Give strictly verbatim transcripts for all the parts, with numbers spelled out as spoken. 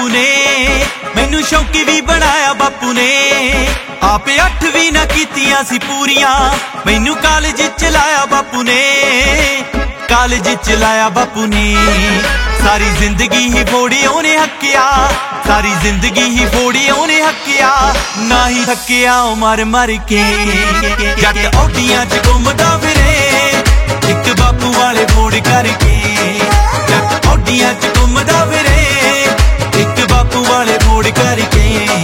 ਬਾਪੂ ਨੇ, ਮੈਨੂੰ ਸ਼ੌਂਕੀ ਵੀ ਬਣਾਇਆ ਬਾਪੂ ਨੇ। ਆਪੇ ਅੱਠਵੀਂ ਨਾ ਕੀਤੀਆਂ ਸੀ ਪੂਰੀਆਂ, ਮੈਨੂੰ ਕਾਲਜ ਚ ਲਾਇਆ ਬਾਪੂ ਨੇ, ਕਾਲਜ ਚ ਲਾਇਆ ਬਾਪੂ ਨੇ। ਸਾਰੀ ਜ਼ਿੰਦਗੀ ਹੀ ਫੋੜੀ ਉਹਨੇ ਹੱਕਿਆ, ਸਾਰੀ ਜ਼ਿੰਦਗੀ ਹੀ ਫੋੜੀ ਉਹਨੇ ਹੱਕਿਆ, ਨਾ ਹੀ ਥੱਕਿਆ ਉਹ ਮਰ ਮਰ ਕੇ। ਜੱਟ ਔਡੀਆਂ ਚ ਘੁੰਮਦਾ ਫਿਰੇ, ਇੱਕ ਬਾਪੂ ਵਾਲੇ ਫੋੜ ਕਰਕੇ। ਜੱਟ ਔਡੀਆਂ ਚ ਘੁੰਮਦਾ ਫਿਰੇ, ਇੱਕ ਬਾਪੂ ਵਾਲੇ ਫੋੜ ਕਰਕੇ।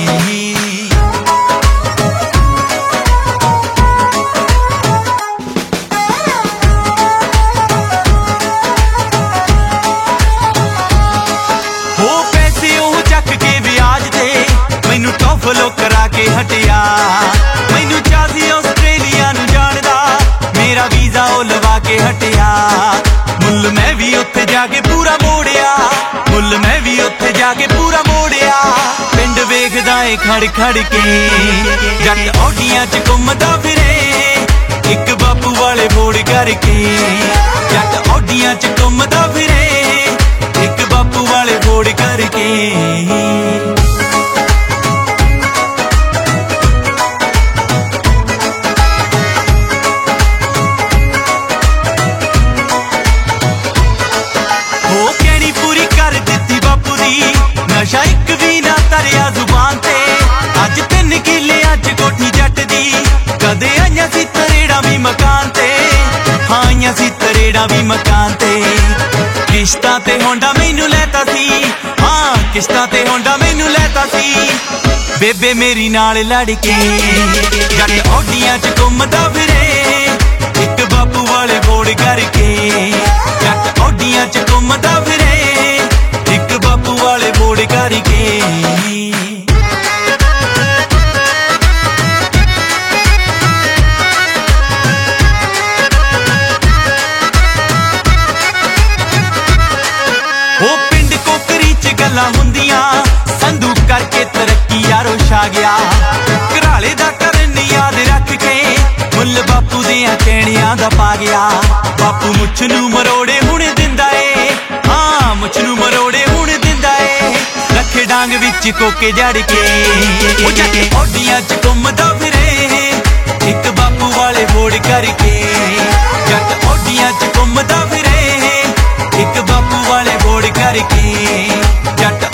ਫੋਲੋ ਕਰਾ ਕੇ ਹਟਿਆ, ਮੈਨੂੰ ਚਾਹੀ ਆਸਟ੍ਰੇਲੀਆ ਨੂੰ ਜਾਣਦਾ, ਮੇਰਾ ਵੀਜ਼ਾ ਉਹ ਲਵਾ ਕੇ ਹਟਿਆ। ਮੁੱਲ ਮੈਂ ਵੀ ਉੱਥੇ ਜਾ ਕੇ ਪੂਰਾ ਮੋੜਿਆ, ਮੁੱਲ ਮੈਂ ਵੀ ਉੱਥੇ ਜਾ ਕੇ ਪੂਰਾ ਮੋੜਿਆ। ਪਿੰਡ ਵੇਖਦਾ ਏ ਖੜ ਖੜ ਕੇ, ਜੱਟ ਔਡੀਆਂ ਚ ਘੁੰਮਦਾ ਫਿਰੇ, ਇੱਕ ਬਾਪੂ ਵਾਲੇ ਫੋੜ ਕਰਕੇ। ਜੱਟ ਔਡੀਆਂ ਚ ਘੁੰਮਦਾ ਫਿਰੇ, ਇੱਕ ਬਾਪੂ ਵਾਲੇ ਫੋੜ ਕਰਕੇ। ਨਸ਼ਾ ਇੱਕ ਵੀ ਨਾ ਤਰਿਆ ਜ਼ੁਬਾਨ ਤੇ, ਅੱਜ ਤਿੰਨ ਕਿੱਲਿਆਂ ਚ ਕੋਠੀ ਜੱਟ ਦੀ। ਕਦੇ ਆਈਆਂ ਸੀ ਤਰੇੜਾਂ ਵੀ ਮਕਾਨ ਤੇ, ਹਾਂ ਆਈਆਂ ਸੀ ਤਰੇੜਾਂ ਵੀ ਮਕਾਨ ਤੇ। ਕਿਸ਼ਤਾਂ ਤੇ ਹੋਂਡਾ ਮੈਨੂੰ ਲੈਤਾ ਸੀ, ਹਾਂ ਕਿਸ਼ਤਾਂ ਤੇ ਹੋਂਡਾ ਮੈਨੂੰ ਲੈਤਾ ਸੀ, ਬੇਬੇ ਮੇਰੀ ਨਾਲ ਲੜ ਕੇ। ਜੱਟ ਔਡੀਆਂ ਚ ਘੁੰਮਦਾ ਫਿਰੇ, ਇੱਕ ਬਾਪੂ ਵਾਲੇ ਫੋੜ ਕਰਕੇ। ਜੱਟ ਔਡੀਆਂ ਚ ਘੁੰਮਦਾ ਫਿਰੇ, ਇੱਕ ਬਾਪੂ ਵਾਲੇ ਫੋੜ ਕਰਕੇ। ਉਹ ਪਿੰਡ ਕੋਕਰੀ ਚ ਗੱਲਾਂ ਹੁੰਦੀਆਂ, ਸੰਧੂ ਕਰਕੇ ਤਰੱਕੀ ਯਾਰੋ ਛਾ ਗਿਆ। ਘਰਾਲੇ ਦਾ ਕਰਨ ਯਾਦ ਰੱਖ ਕੇ, ਮੁੱਲ ਬਾਪੂ ਦੀਆਂ ਕਹਿਣਿਆਂ ਦਾ ਪਾ ਗਿਆ। ਬਾਪੂ ਮੁੱਛ ਨੂੰ ਮਰੋੜੇ ਹੁਣ ਦਿੰਦਾ ਏ, ਹਾਂ ਮੁੱਛ ਨੂੰ ਮਰੋੜੇ ਹੁਣ ਦਿੰਦਾ ਏ, ਰੱਖੇ ਡਾਂਗ ਵਿੱਚ ਕੋਕੇ ਜੜ ਕੇ। ਉਹ ਜੱਟ ਔਡੀਆਂ ਚ ਘੁੰਮਦਾ ਫਿਰੇ, ਇੱਕ ਬਾਪੂ ਵਾਲੇ ਫੋੜ ਕਰਕੇ। ਜੱਟ ਔਡੀਆਂ ਚ ਘੁੰਮਦਾ ਫਿਰੇ, ਇੱਕ ਬਾਪੂ ਵਾਲੇ ਫੋੜ ਕਰਕੇ। ਜੱਟ